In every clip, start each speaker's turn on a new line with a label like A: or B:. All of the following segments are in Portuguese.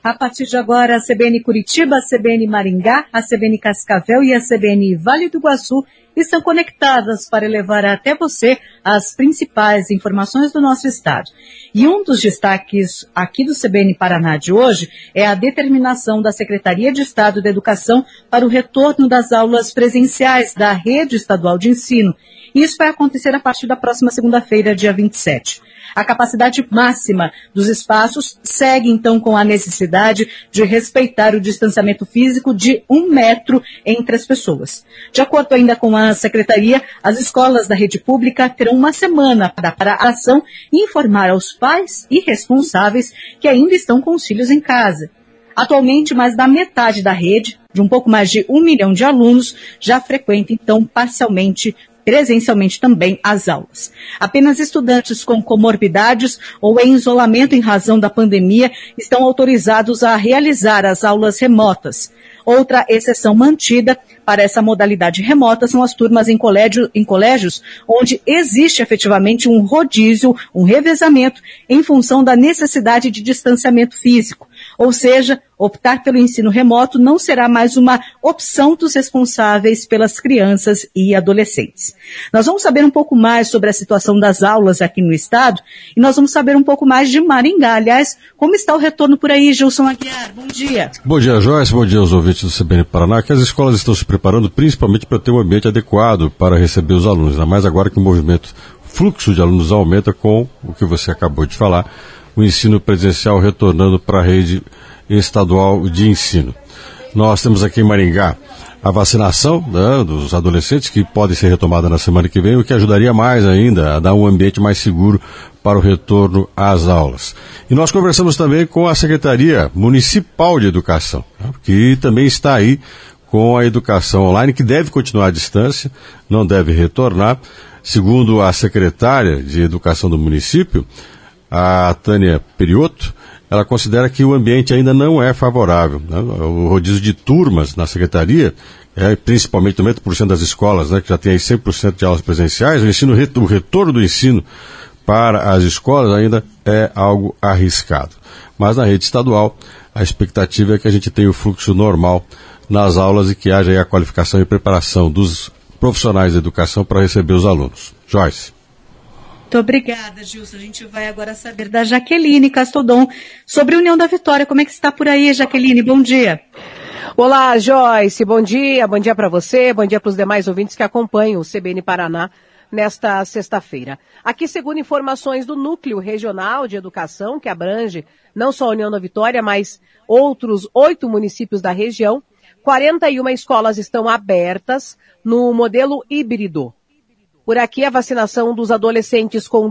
A: A partir de agora, a CBN Curitiba, a CBN Maringá, a CBN Cascavel e a CBN Vale do Iguaçu estão conectadas para levar até você as principais informações do nosso estado. E um dos destaques aqui do CBN Paraná de hoje é a determinação da Secretaria de Estado da Educação para o retorno das aulas presenciais da rede estadual de ensino. Isso vai acontecer a partir da próxima segunda-feira, dia 27. A capacidade máxima dos espaços segue, então, com a necessidade de respeitar o distanciamento físico de 1 metro entre as pessoas. De acordo ainda com a Secretaria, as escolas da rede pública terão uma semana para a ação e informar aos pais e responsáveis que ainda estão com os filhos em casa. Atualmente, mais da metade da rede, de um pouco mais de 1 milhão de alunos, já frequenta, então, presencialmente também as aulas. Apenas estudantes com comorbidades ou em isolamento em razão da pandemia estão autorizados a realizar as aulas remotas. Outra exceção mantida para essa modalidade remota são as turmas em colégios onde existe efetivamente um rodízio, um revezamento em função da necessidade de distanciamento físico. Ou seja, optar pelo ensino remoto não será mais uma opção dos responsáveis pelas crianças e adolescentes. Nós vamos saber um pouco mais sobre a situação das aulas aqui no estado e nós vamos saber um pouco mais de Maringá. Aliás, como está o retorno por aí, Gilson Aguiar? Bom dia.
B: Bom dia, Joyce. Bom dia aos ouvintes do CBN Paraná, que as escolas estão se preparando principalmente para ter um ambiente adequado para receber os alunos, ainda mais agora que o fluxo de alunos aumenta com o que você acabou de falar, o ensino presencial retornando para a rede estadual de ensino. Nós temos aqui em Maringá a vacinação, né, dos adolescentes, que pode ser retomada na semana que vem, o que ajudaria mais ainda a dar um ambiente mais seguro para o retorno às aulas. E nós conversamos também com a Secretaria Municipal de Educação, né, que também está aí com a educação online, que deve continuar à distância, não deve retornar. Segundo a secretária de Educação do município, a Tânia Periotto, ela considera que o ambiente ainda não é favorável, né? O rodízio de turmas na secretaria, principalmente 90% das escolas, né, que já tem aí 100% de aulas presenciais, o retorno do ensino para as escolas ainda é algo arriscado. Mas na rede estadual, a expectativa é que a gente tenha o fluxo normal nas aulas e que haja aí a qualificação e preparação dos profissionais da educação para receber os alunos. Joyce.
A: Muito obrigada, Gilson. A gente vai agora saber da Jaqueline Castodon sobre a União da Vitória. Como é que está por aí, Jaqueline? Bom dia.
C: Olá, Joyce. Bom dia para você, bom dia para os demais ouvintes que acompanham o CBN Paraná nesta sexta-feira. Aqui, segundo informações do Núcleo Regional de Educação, que abrange não só a União da Vitória, mas outros 8 municípios da região, 41 escolas estão abertas no modelo híbrido. Por aqui, a vacinação dos adolescentes com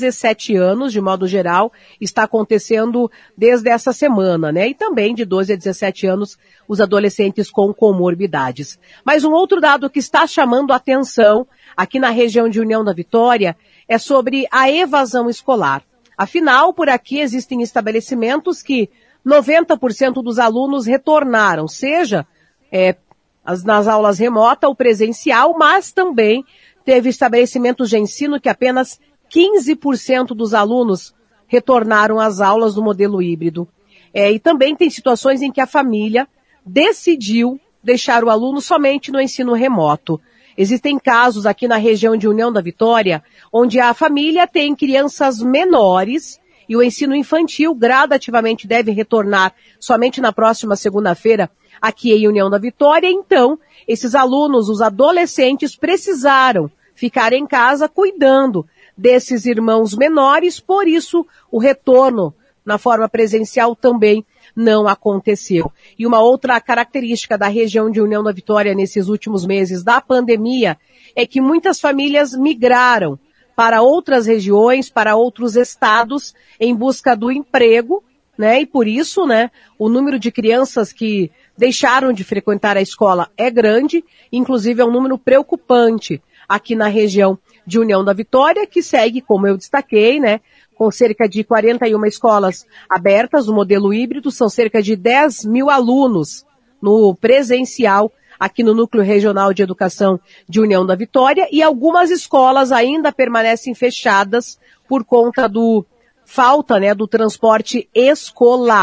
C: 17 anos, de modo geral, está acontecendo desde essa semana, né? E também de 12 a 17 anos, os adolescentes com comorbidades. Mas um outro dado que está chamando a atenção aqui na região de União da Vitória é sobre a evasão escolar. Afinal, por aqui existem estabelecimentos que 90% dos alunos retornaram, seja nas aulas remotas ou presencial, mas também teve estabelecimentos de ensino que apenas 15% dos alunos retornaram às aulas do modelo híbrido. E também tem situações em que a família decidiu deixar o aluno somente no ensino remoto. Existem casos aqui na região de União da Vitória, onde a família tem crianças menores e o ensino infantil gradativamente deve retornar somente na próxima segunda-feira aqui em União da Vitória. Então, esses alunos, os adolescentes, precisaram ficar em casa cuidando desses irmãos menores, por isso o retorno na forma presencial também não aconteceu. E uma outra característica da região de União da Vitória nesses últimos meses da pandemia é que muitas famílias migraram para outras regiões, para outros estados, em busca do emprego, né? E por isso, né, o número de crianças que deixaram de frequentar a escola é grande, inclusive é um número preocupante aqui na região de União da Vitória, que segue, como eu destaquei, né, com cerca de 41 escolas abertas, o modelo híbrido, são cerca de 10 mil alunos no presencial aqui no Núcleo Regional de Educação de União da Vitória, e algumas escolas ainda permanecem fechadas por conta do falta, né, do transporte escolar.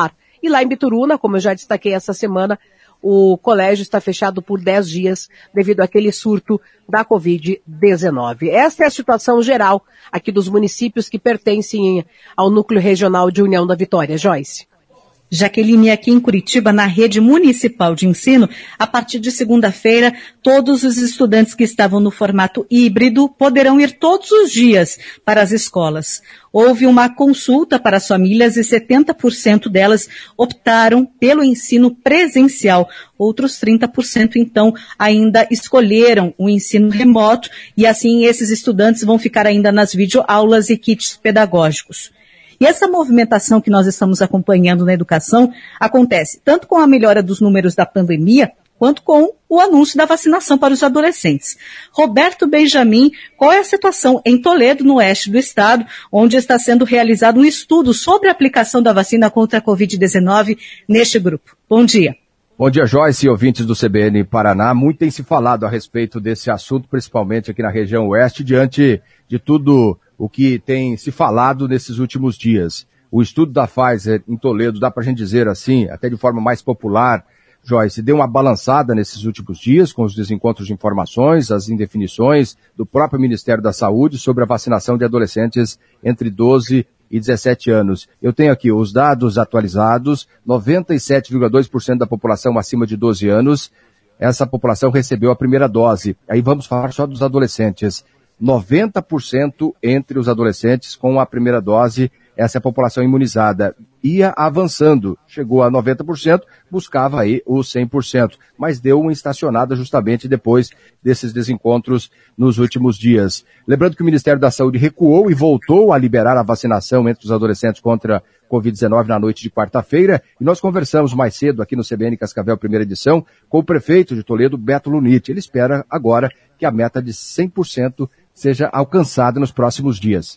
C: E lá em Bituruna, como eu já destaquei essa semana, o colégio está fechado por 10 dias devido àquele surto da Covid-19. Esta é a situação geral aqui dos municípios que pertencem ao Núcleo Regional de União da Vitória. Joyce.
A: Jaqueline, aqui em Curitiba, na rede municipal de ensino, a partir de segunda-feira, todos os estudantes que estavam no formato híbrido poderão ir todos os dias para as escolas. Houve uma consulta para as famílias e 70% delas optaram pelo ensino presencial. Outros 30%, então, ainda escolheram o ensino remoto e, assim, esses estudantes vão ficar ainda nas videoaulas e kits pedagógicos. E essa movimentação que nós estamos acompanhando na educação acontece tanto com a melhora dos números da pandemia, quanto com o anúncio da vacinação para os adolescentes. Roberto Benjamin, qual é a situação em Toledo, no oeste do estado, onde está sendo realizado um estudo sobre a aplicação da vacina contra a Covid-19 neste grupo? Bom dia.
D: Bom dia, Joyce e ouvintes do CBN Paraná. Muito tem se falado a respeito desse assunto, principalmente aqui na região oeste, diante de tudo o que tem se falado nesses últimos dias. O estudo da Pfizer em Toledo, dá para a gente dizer assim, até de forma mais popular, Joyce, deu uma balançada nesses últimos dias com os desencontros de informações, as indefinições do próprio Ministério da Saúde sobre a vacinação de adolescentes entre 12 e 17 anos. Eu tenho aqui os dados atualizados, 97,2% da população acima de 12 anos, essa população recebeu a primeira dose. Aí vamos falar só dos adolescentes. 90% entre os adolescentes com a primeira dose, essa é a população imunizada. Ia avançando, chegou a 90%, buscava aí os 100%, mas deu uma estacionada justamente depois desses desencontros nos últimos dias. Lembrando que o Ministério da Saúde recuou e voltou a liberar a vacinação entre os adolescentes contra a Covid-19 na noite de quarta-feira, e nós conversamos mais cedo aqui no CBN Cascavel, primeira edição, com o prefeito de Toledo, Beto Luniti. Ele espera agora que a meta de 100% seja alcançada nos próximos dias.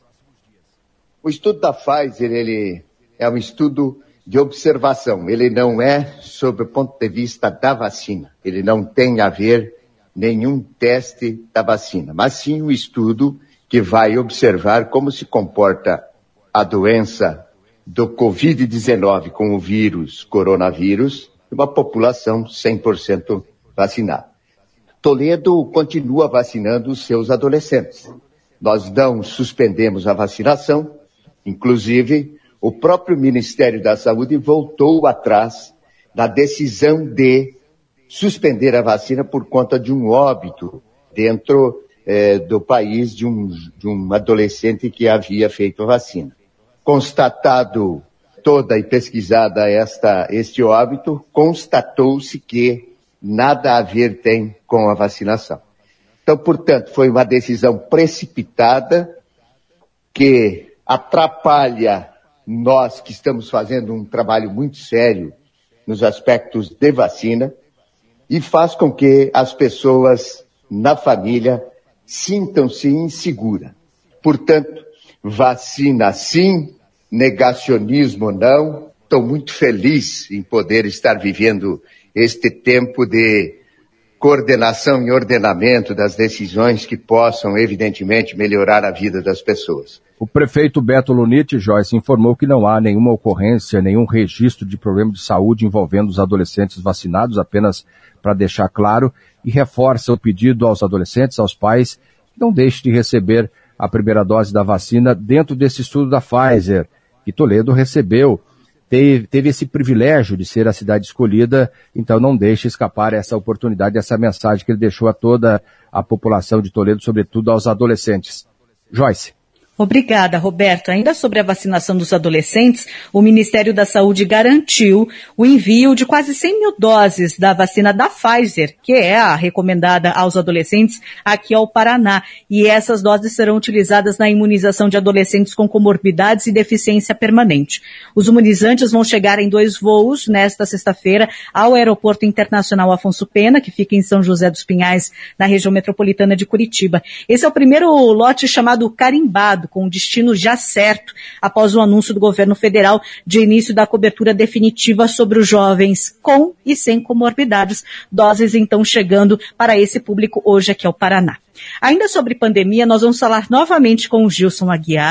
E: O estudo da Pfizer, ele é um estudo de observação. Ele não é sob o ponto de vista da vacina. Ele não tem a ver nenhum teste da vacina, mas sim um estudo que vai observar como se comporta a doença do Covid-19 com o vírus, coronavírus, de uma população 100% vacinada. Toledo continua vacinando os seus adolescentes. Nós não suspendemos a vacinação, inclusive o próprio Ministério da Saúde voltou atrás da decisão de suspender a vacina por conta de um óbito dentro do país de um adolescente que havia feito a vacina. Constatado toda e pesquisada este óbito, constatou-se que nada a ver tem com a vacinação. Então, portanto, foi uma decisão precipitada que atrapalha nós que estamos fazendo um trabalho muito sério nos aspectos de vacina e faz com que as pessoas na família sintam-se inseguras. Portanto, vacina sim, negacionismo não. Estou muito feliz em poder estar vivendo este tempo de coordenação e ordenamento das decisões que possam, evidentemente, melhorar a vida das pessoas.
D: O prefeito Beto Luniti, Joyce, informou que não há nenhuma ocorrência, nenhum registro de problema de saúde envolvendo os adolescentes vacinados, apenas para deixar claro, e reforça o pedido aos adolescentes, aos pais, que não deixem de receber a primeira dose da vacina dentro desse estudo da Pfizer, que Toledo recebeu. Teve esse privilégio de ser a cidade escolhida, então não deixe escapar essa oportunidade, essa mensagem que ele deixou a toda a população de Toledo, sobretudo aos adolescentes. Joyce.
A: Obrigada, Roberto. Ainda sobre a vacinação dos adolescentes, o Ministério da Saúde garantiu o envio de quase 100 mil doses da vacina da Pfizer, que é a recomendada aos adolescentes aqui ao Paraná. E essas doses serão utilizadas na imunização de adolescentes com comorbidades e deficiência permanente. Os imunizantes vão chegar em 2 voos nesta sexta-feira ao Aeroporto Internacional Afonso Pena, que fica em São José dos Pinhais, na região metropolitana de Curitiba. Esse é o primeiro lote chamado carimbado, com o destino já certo, após o anúncio do governo federal de início da cobertura definitiva sobre os jovens com e sem comorbidades. Doses, então, chegando para esse público hoje aqui ao Paraná. Ainda sobre pandemia, nós vamos falar novamente com o Gilson Aguiar,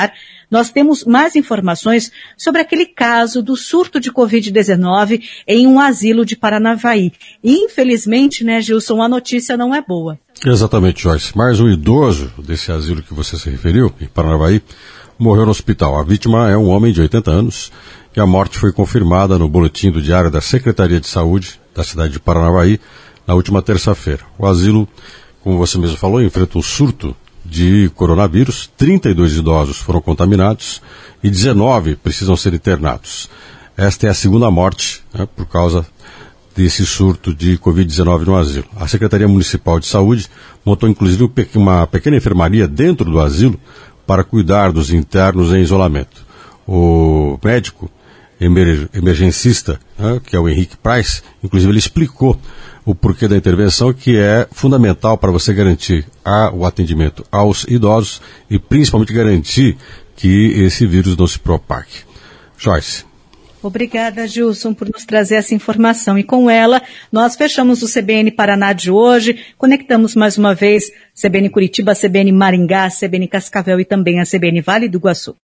A: nós temos mais informações sobre aquele caso do surto de Covid-19 em um asilo de Paranavaí. E, infelizmente, né, Gilson, a notícia não é boa.
B: Exatamente, Joyce. Mais um idoso desse asilo que você se referiu, em Paranavaí, morreu no hospital. A vítima é um homem de 80 anos e a morte foi confirmada no boletim do Diário da Secretaria de Saúde da cidade de Paranavaí na última terça-feira. O asilo, como você mesmo falou, enfrenta um surto de coronavírus. 32 idosos foram contaminados e 19 precisam ser internados. Esta é a segunda morte, né, por causa desse surto de Covid-19 no asilo. A Secretaria Municipal de Saúde montou inclusive uma pequena enfermaria dentro do asilo para cuidar dos internos em isolamento. O médico emergencista, né, que é o Henrique Price, inclusive ele explicou o porquê da intervenção, que é fundamental para você garantir o atendimento aos idosos e principalmente garantir que esse vírus não se propague. Joyce.
A: Obrigada, Gilson, por nos trazer essa informação. E com ela, nós fechamos o CBN Paraná de hoje, conectamos mais uma vez CBN Curitiba, CBN Maringá, CBN Cascavel e também a CBN Vale do Iguaçu.